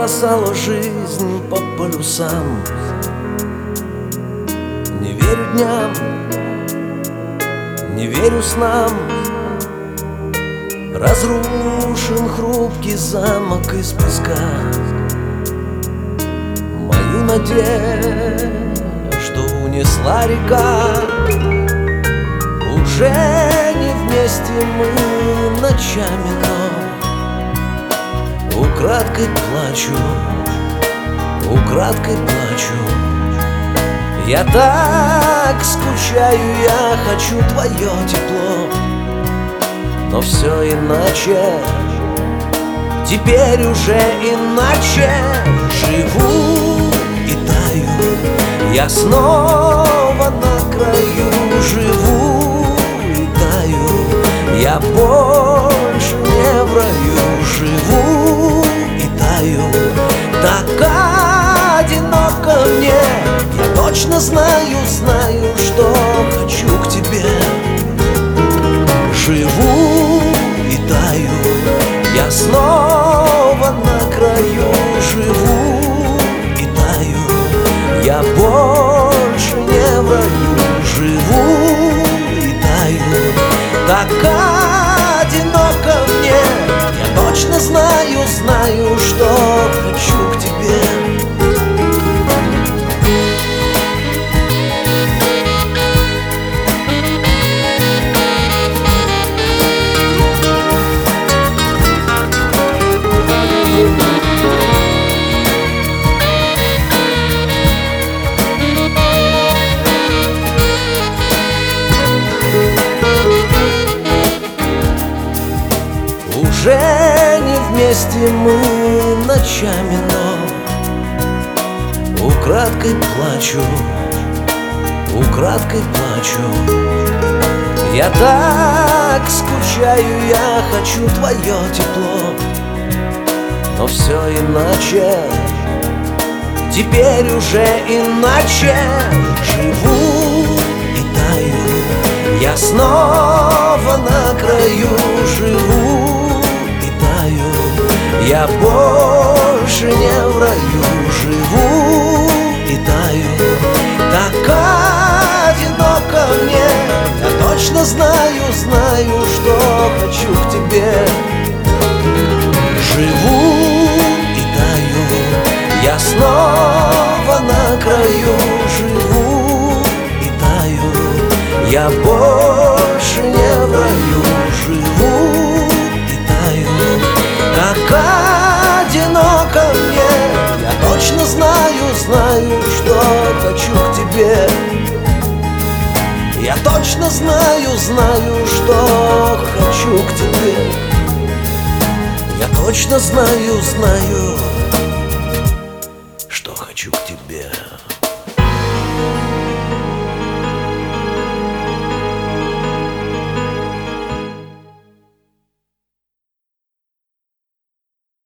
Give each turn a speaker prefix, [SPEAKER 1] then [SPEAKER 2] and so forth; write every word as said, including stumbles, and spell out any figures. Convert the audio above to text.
[SPEAKER 1] разбросала жизнь по полюсам. Не верю дням, не верю снам. Разрушен хрупкий замок из песка. Мою надежду унесла река. Уже не вместе мы ночами, но украдкой плачу, украдкой плачу. Я так скучаю, я хочу твое тепло. Но все иначе, теперь уже иначе. Живу и таю, я снова на краю. Живу и таю, я больше не в раю. Живу и таю, так одиноко мне. Я точно знаю, знаю, что хочу к тебе. Живу и таю, я снова на краю. Живу и таю, я больше не в раю. Живу и таю, так одиноко мне. Я точно знаю, знаю, что хочу к тебе. Уже не вместе мы ночами, но украдкой плачу, украдкой плачу. Я так скучаю, я хочу твое тепло. Но все иначе, теперь уже иначе. Живу и таю, я снова на краю. Живу, я больше не в раю. Живу и таю, так одиноко мне. Я точно знаю, знаю, что хочу к тебе. Живу и таю, я снова на краю. Живу и таю, я больше не в раю. Живу и таю, так одиноко мне. Я точно знаю, знаю, что хочу к тебе. Я точно знаю, знаю, что хочу к тебе. Я точно знаю, знаю.